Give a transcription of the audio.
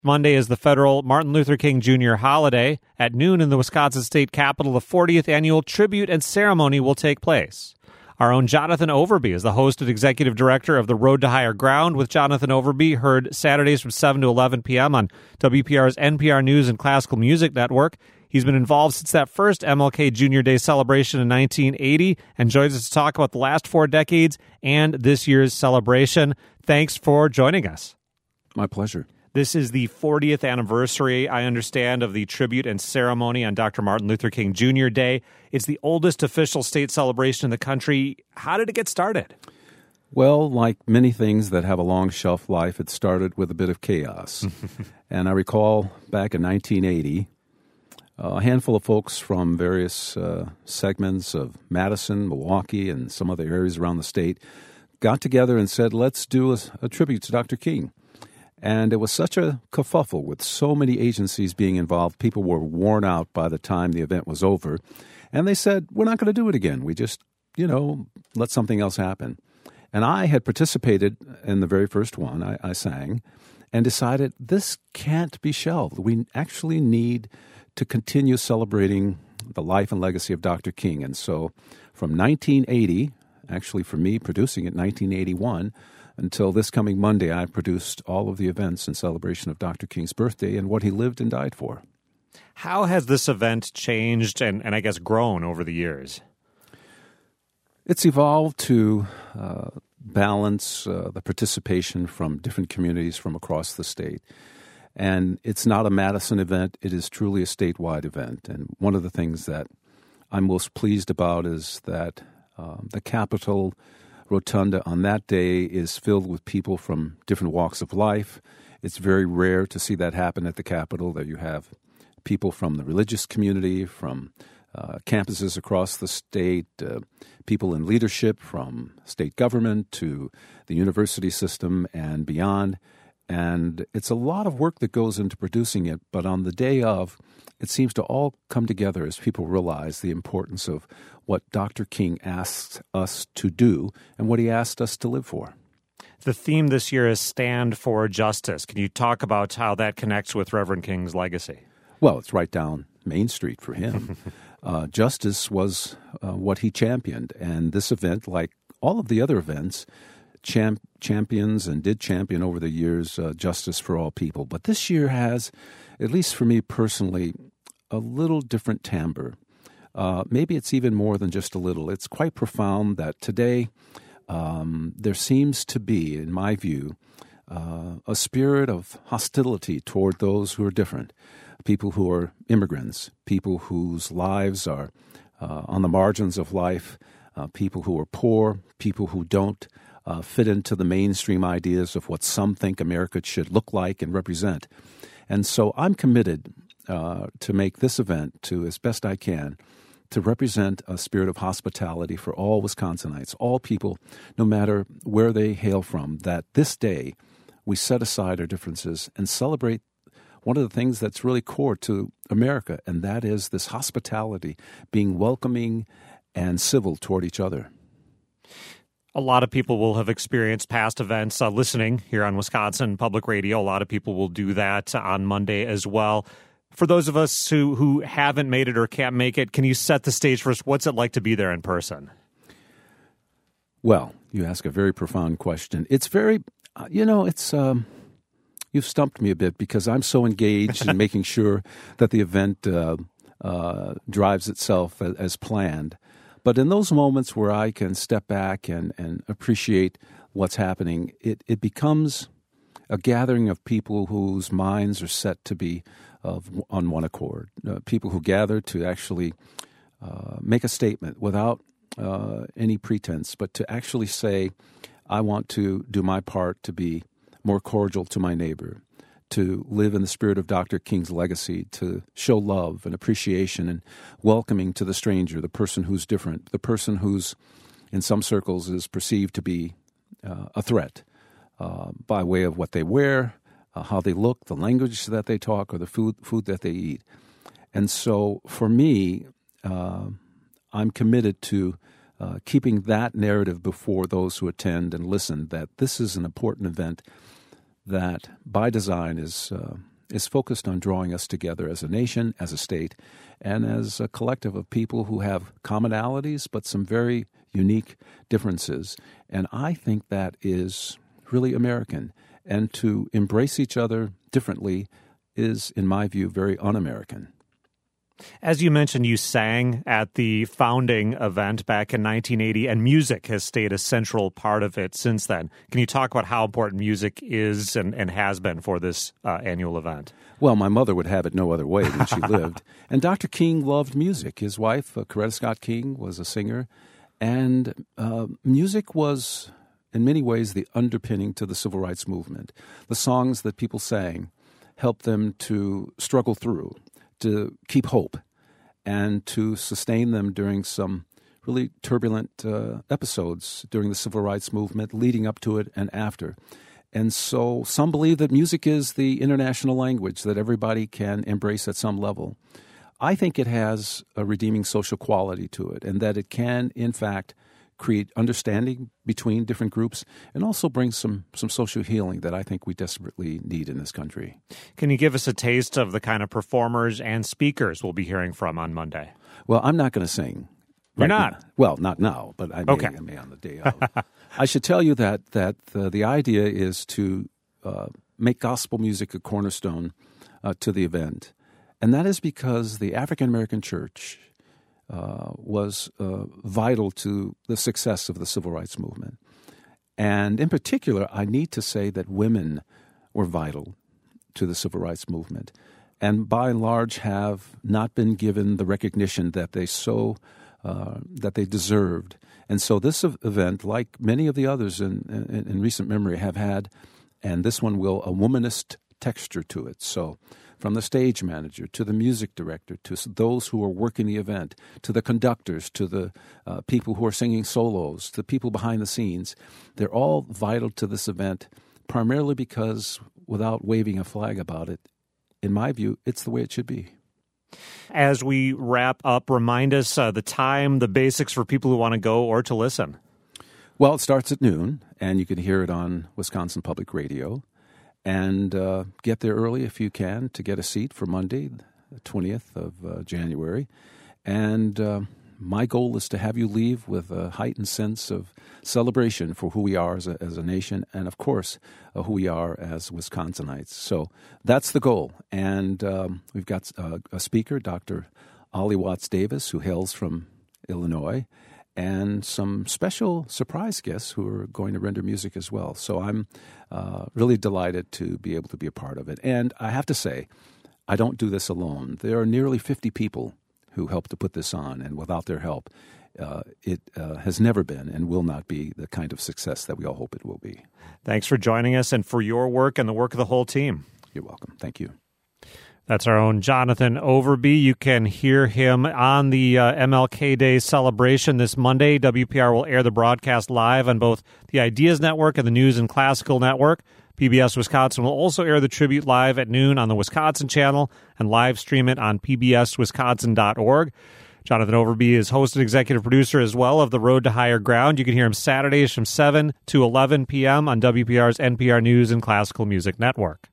Monday is the federal Martin Luther King Jr. holiday. At noon in the Wisconsin State Capitol, the 40th annual tribute and ceremony will take place. Our own Jonathan Overby is the host and executive director of the Road to Higher Ground with Jonathan Overby, heard Saturdays from 7 to 11 p.m. on WPR's NPR News and Classical Music Network. He's been involved since that first MLK Jr. Day celebration in 1980 and joins us to talk about the last 4 decades and this year's celebration. Thanks for joining us. My pleasure. This is the 40th anniversary, I understand, of the tribute and ceremony on Dr. Martin Luther King Jr. Day. It's the oldest official state celebration in the country. How did it get started? Well, like many things that have a long shelf life, it started with a bit of chaos. And I recall back in 1980, a handful of folks from various segments of Madison, Milwaukee, and some other areas around the state got together and said, let's do a tribute to Dr. King. And it was such a kerfuffle with so many agencies being involved. People were worn out by the time the event was over. And they said, we're not going to do it again. We just, let something else happen. And I had participated in the very first one. I sang and decided this can't be shelved. We actually need to continue celebrating the life and legacy of Dr. King. And so from 1980, actually for me producing it 1981, until this coming Monday, I produced all of the events in celebration of Dr. King's birthday and what he lived and died for. How has this event changed and I guess grown over the years? It's evolved to balance the participation from different communities from across the state. And it's not a Madison event. It is truly a statewide event. And one of the things that I'm most pleased about is that the Capitol Rotunda on that day is filled with people from different walks of life. It's very rare to see that happen at the Capitol, that you have people from the religious community, from campuses across the state, people in leadership from state government to the university system and beyond. And it's a lot of work that goes into producing it, but on the day of, it seems to all come together as people realize the importance of what Dr. King asked us to do and what he asked us to live for. The theme this year is Stand for Justice. Can you talk about how that connects with Reverend King's legacy? Well, it's right down Main Street for him. Justice was what he championed, and this event, like all of the other events, champions and did champion over the years justice for all people. But this year has, at least for me personally, a little different timbre. Maybe it's even more than just a little. It's quite profound that today there seems to be, in my view, a spirit of hostility toward those who are different, people who are immigrants, people whose lives are on the margins of life, people who are poor, people who don't fit into the mainstream ideas of what some think America should look like and represent. And so I'm committed to make this event, to as best I can, to represent a spirit of hospitality for all Wisconsinites, all people, no matter where they hail from, that this day we set aside our differences and celebrate one of the things that's really core to America, and that is this hospitality, being welcoming and civil toward each other. A lot of people will have experienced past events listening here on Wisconsin Public Radio. A lot of people will do that on Monday as well. For those of us who haven't made it or can't make it, can you set the stage for us? What's it like to be there in person? Well, you ask a very profound question. It's very, you've stumped me a bit because I'm so engaged in making sure that the event drives itself as planned. But in those moments where I can step back and appreciate what's happening, it becomes a gathering of people whose minds are set to be on one accord, people who gather to actually make a statement without any pretense, but to actually say, I want to do my part to be more cordial to my neighbor, to live in the spirit of Dr. King's legacy, to show love and appreciation and welcoming to the stranger, the person who's different, the person who's, in some circles, is perceived to be a threat by way of what they wear, how they look, the language that they talk, or the food that they eat. And so for me, I'm committed to keeping that narrative before those who attend and listen, that this is an important event that by design is is focused on drawing us together as a nation, as a state, and as a collective of people who have commonalities but some very unique differences. And I think that is really American. And to embrace each other differently is, in my view, very un-American. As you mentioned, you sang at the founding event back in 1980, and music has stayed a central part of it since then. Can you talk about how important music is and has been for this annual event? Well, my mother would have it no other way when she lived. And Dr. King loved music. His wife, Coretta Scott King, was a singer. And music was, in many ways, the underpinning to the civil rights movement. The songs that people sang helped them to struggle through, to keep hope, and to sustain them during some really turbulent episodes during the civil rights movement, leading up to it and after. And so some believe that music is the international language that everybody can embrace at some level. I think it has a redeeming social quality to it, and that it can, in fact, create understanding between different groups and also bring some social healing that I think we desperately need in this country. Can you give us a taste of the kind of performers and speakers we'll be hearing from on Monday? Well, I'm not going to sing. You're not? Now. Well, not now, but I may on the day of. I should tell you that the idea is to make gospel music a cornerstone to the event. And that is because the African American church was vital to the success of the civil rights movement. And in particular, I need to say that women were vital to the civil rights movement, and by and large have not been given the recognition that they deserved. And so this event, like many of the others in recent memory, have had, and this one will, a womanist texture to it. So from the stage manager to the music director to those who are working the event, to the conductors, to the people who are singing solos, to the people behind the scenes, they're all vital to this event, primarily because, without waving a flag about it, in my view, it's the way it should be. As we wrap up, remind us the time, the basics for people who want to go or to listen. Well, it starts at noon, and you can hear it on Wisconsin Public Radio. And get there early if you can to get a seat for Monday, the 20th of January. And my goal is to have you leave with a heightened sense of celebration for who we are as a nation and, of course, who we are as Wisconsinites. So that's the goal. And we've got a speaker, Dr. Ollie Watts Davis, who hails from Illinois, and some special surprise guests who are going to render music as well. So I'm really delighted to be able to be a part of it. And I have to say, I don't do this alone. There are nearly 50 people who helped to put this on, and without their help, it has never been and will not be the kind of success that we all hope it will be. Thanks for joining us and for your work and the work of the whole team. You're welcome. Thank you. That's our own Jonathan Overby. You can hear him on the MLK Day celebration this Monday. WPR will air the broadcast live on both the Ideas Network and the News and Classical Network. PBS Wisconsin will also air the tribute live at noon on the Wisconsin Channel and live stream it on pbswisconsin.org. Jonathan Overby is host and executive producer as well of The Road to Higher Ground. You can hear him Saturdays from 7 to 11 p.m. on WPR's NPR News and Classical Music Network.